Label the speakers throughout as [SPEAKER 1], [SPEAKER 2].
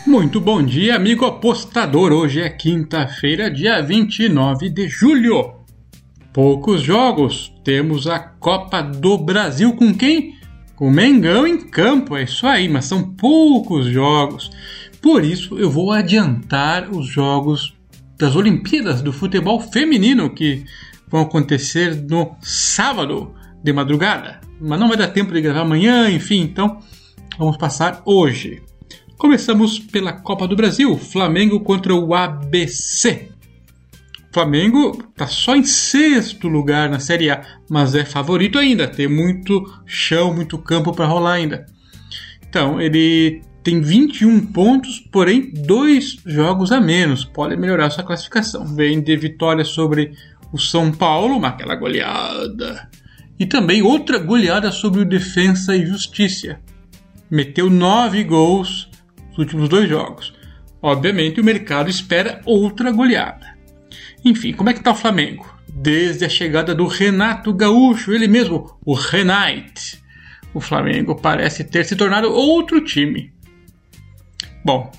[SPEAKER 1] Muito bom dia, amigo apostador. Hoje é quinta-feira, dia 29 de julho. Poucos jogos. Temos a Copa do Brasil com quem? Com o Mengão em campo, é isso aí, mas são poucos jogos. Por isso eu vou adiantar os jogos das Olimpíadas do futebol feminino que vão acontecer no sábado de madrugada. Mas não vai dar tempo de gravar amanhã, enfim, então vamos passar hoje. Começamos pela Copa do Brasil, Flamengo contra o ABC. O Flamengo está só em sexto lugar na Série A, mas é favorito ainda, tem muito chão, muito campo para rolar ainda. Então, ele tem 21 pontos, porém 2 jogos a menos, pode melhorar sua classificação. Vem de vitória sobre o São Paulo, aquela goleada, e também outra goleada sobre o Defensa e Justiça. Meteu 9 gols nos últimos 2 jogos. Obviamente o mercado espera outra goleada. Enfim, como é que está o Flamengo? Desde a chegada do Renato Gaúcho, ele mesmo, o Renate, o Flamengo parece ter se tornado outro time. Bom,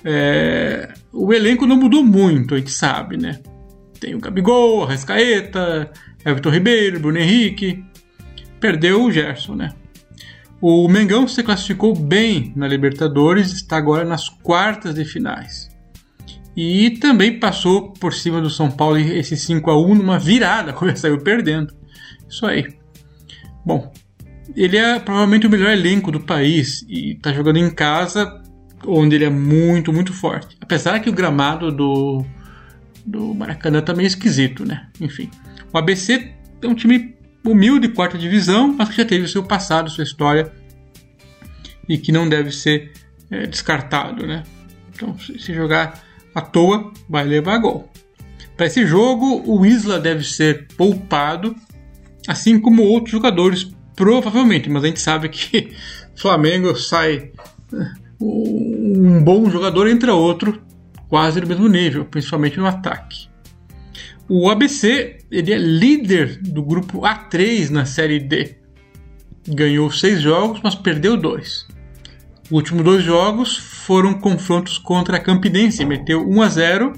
[SPEAKER 1] o elenco não mudou muito, a gente sabe, né? Tem o Gabigol, Arrascaeta, Everton Ribeiro, Bruno Henrique. Perdeu o Gerson, né? O Mengão se classificou bem na Libertadores, está agora nas quartas de finais. E também passou por cima do São Paulo esse 5-1 numa virada, quando ele saiu perdendo. Isso aí. Bom, ele é provavelmente o melhor elenco do país e está jogando em casa, onde ele é muito, muito forte. Apesar que o gramado do Maracanã tá meio esquisito, né? Enfim, o ABC é um time humilde, quarta divisão, mas que já teve o seu passado, sua história, e que não deve ser descartado, né? Então, se jogar à toa, vai levar gol. Para esse jogo, o Isla deve ser poupado, assim como outros jogadores, provavelmente, mas a gente sabe que Flamengo sai um bom jogador entra outro quase do mesmo nível, principalmente no ataque. O ABC, ele é líder do grupo A3 na Série D. Ganhou 6 jogos, mas perdeu 2. Os últimos 2 jogos foram confrontos contra a Campinense. Meteu 1-0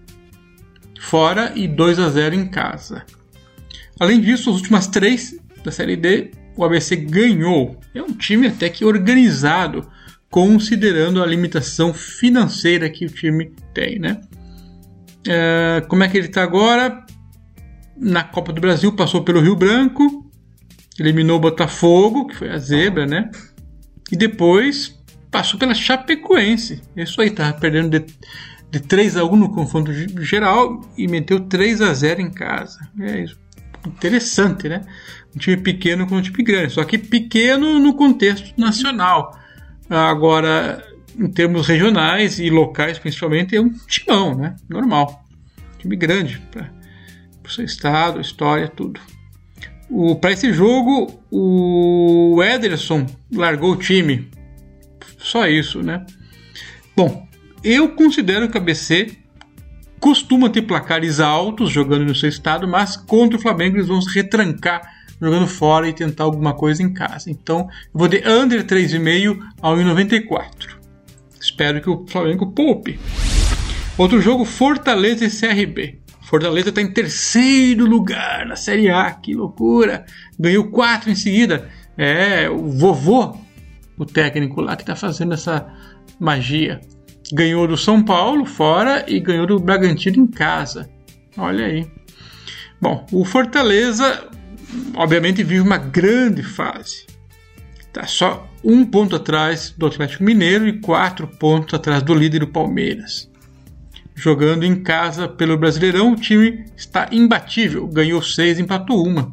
[SPEAKER 1] fora e 2-0 em casa. Além disso, as últimas 3 da Série D, o ABC ganhou. É um time até que organizado, considerando a limitação financeira que o time tem, né? Como é que ele está agora? Na Copa do Brasil passou pelo Rio Branco, eliminou o Botafogo, que foi a zebra, né? E depois passou pela Chapecoense. Isso aí, tá perdendo de 3-1 no confronto geral e meteu 3-0 em casa. É isso. Interessante, né? Um time pequeno com um time grande, só que pequeno no contexto nacional. Agora, em termos regionais e locais, principalmente, é um timão, né? Normal. Time grande para o seu estado, história, tudo. Para esse jogo, o Ederson largou o time. Só isso, né? Bom, eu considero que a ABC costuma ter placares altos jogando no seu estado, mas contra o Flamengo eles vão se retrancar jogando fora e tentar alguma coisa em casa. Então, eu vou de under 3,5 ao 1,94. Espero que o Flamengo poupe. Outro jogo, Fortaleza e CRB. Fortaleza está em terceiro lugar na Série A. Que loucura. Ganhou 4 em seguida. O vovô, o técnico lá que está fazendo essa magia. Ganhou do São Paulo fora e ganhou do Bragantino em casa. Olha aí. Bom, o Fortaleza obviamente vive uma grande fase. Está só 1 ponto atrás do Atlético Mineiro e 4 pontos atrás do líder, do Palmeiras. Jogando em casa pelo Brasileirão, o time está imbatível. Ganhou 6, empatou 1.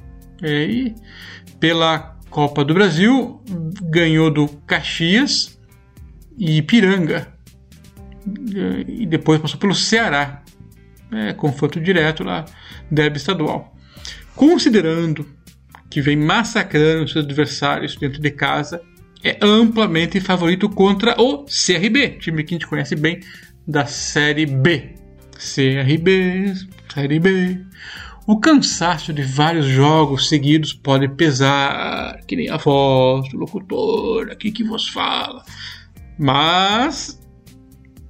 [SPEAKER 1] E pela Copa do Brasil, ganhou do Caxias e Ipiranga. E depois passou pelo Ceará. Confronto direto lá, derby estadual. Considerando que vem massacrando seus adversários dentro de casa, é amplamente favorito contra o CRB, time que a gente conhece bem da Série B. CRB, Série B. O cansaço de vários jogos seguidos pode pesar, que nem a voz do locutor aqui que vos fala. Mas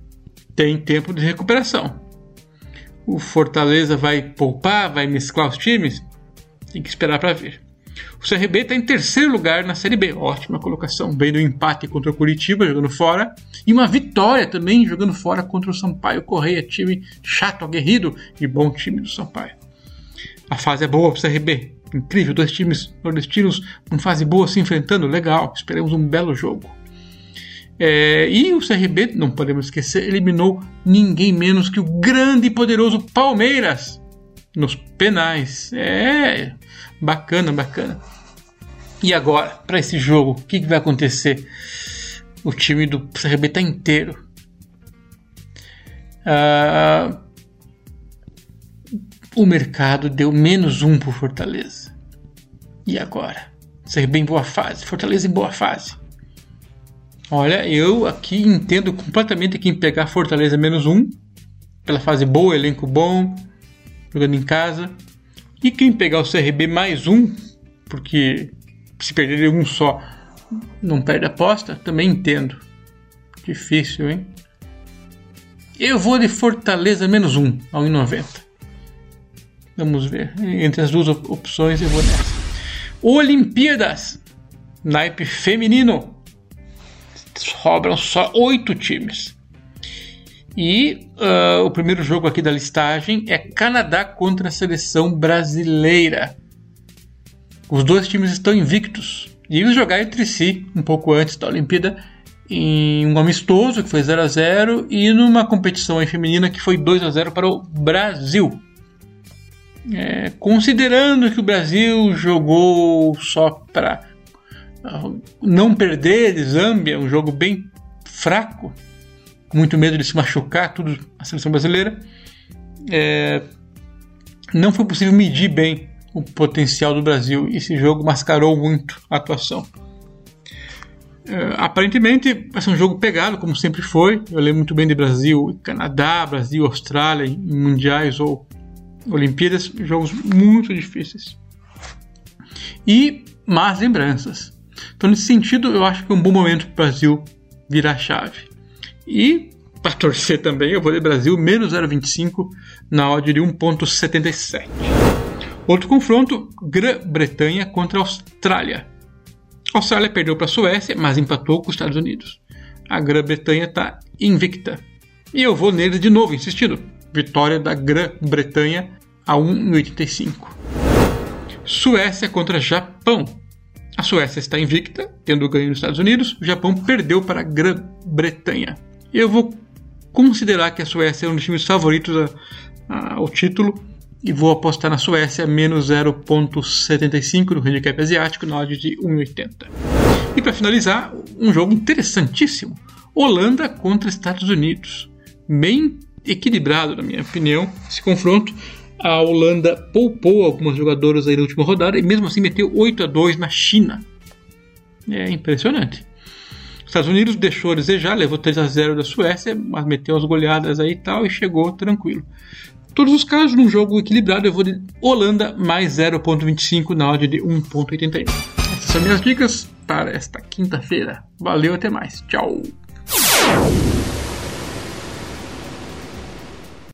[SPEAKER 1] tem tempo de recuperação. O Fortaleza vai poupar, vai mesclar os times? Tem que esperar para ver. O CRB está em terceiro lugar na Série B. Ótima colocação. Veio do empate contra o Curitiba, jogando fora. E uma vitória também, jogando fora contra o Sampaio Correia. Time chato, aguerrido e bom time do Sampaio. A fase é boa para o CRB. Incrível, 2 times nordestinos com fase boa se enfrentando. Legal, esperamos um belo jogo. E o CRB, não podemos esquecer, eliminou ninguém menos que o grande e poderoso Palmeiras nos penais. Bacana. E agora, para esse jogo, o que vai acontecer? O time do CRB está inteiro. O mercado deu -1 para o Fortaleza. E agora? CRB em boa fase, Fortaleza em boa fase. Olha, eu aqui entendo completamente quem pegar Fortaleza -1, pela fase boa, elenco bom, jogando em casa. E quem pegar o CRB +1, porque se perder um só, não perde a aposta, também entendo. Difícil, hein? Eu vou de Fortaleza -1, a 1,90. Vamos ver. Entre as duas opções eu vou nessa. Olimpíadas, naipe feminino. Sobram só 8 times. E o primeiro jogo aqui da listagem é Canadá contra a seleção brasileira. Os 2 times estão invictos. E eles jogaram entre si um pouco antes da Olimpíada em um amistoso que foi 0-0 e numa competição aí feminina que foi 2-0 para o Brasil. Considerando que o Brasil jogou só para não perder de Zâmbia, um jogo bem fraco, com muito medo de se machucar, tudo a seleção brasileira, não foi possível medir bem o potencial do Brasil. Esse jogo mascarou muito a atuação. Aparentemente vai ser um jogo pegado, como sempre foi. Eu lembro muito bem de Brasil e Canadá, Brasil e Austrália em mundiais ou Olimpíadas, jogos muito difíceis e más lembranças. Então, nesse sentido, eu acho que é um bom momento para o Brasil virar a chave. E, para torcer também, eu vou de Brasil -0,25 na odd de 1,77. Outro confronto, Grã-Bretanha contra a Austrália. A Austrália perdeu para a Suécia, mas empatou com os Estados Unidos. A Grã-Bretanha está invicta. E eu vou neles de novo, insistindo. Vitória da Grã-Bretanha a 1,85. Suécia contra Japão. A Suécia está invicta, tendo ganho nos Estados Unidos. O Japão perdeu para a Grã-Bretanha. Eu vou considerar que a Suécia é um dos times favoritos ao título e vou apostar na Suécia -0,75 no handicap asiático na odd de 1,80. E para finalizar, um jogo interessantíssimo. Holanda contra Estados Unidos. Bem equilibrado, na minha opinião, esse confronto. A Holanda poupou algumas jogadoras aí na última rodada e mesmo assim meteu 8-2 na China. É impressionante. Os Estados Unidos deixou a desejar, levou 3-0 da Suécia, mas meteu as goleadas aí e tal e chegou tranquilo. Todos os casos, num jogo equilibrado, eu vou de Holanda +0,25 na odd de 1,81. Essas são minhas dicas para esta quinta-feira. Valeu, até mais. Tchau.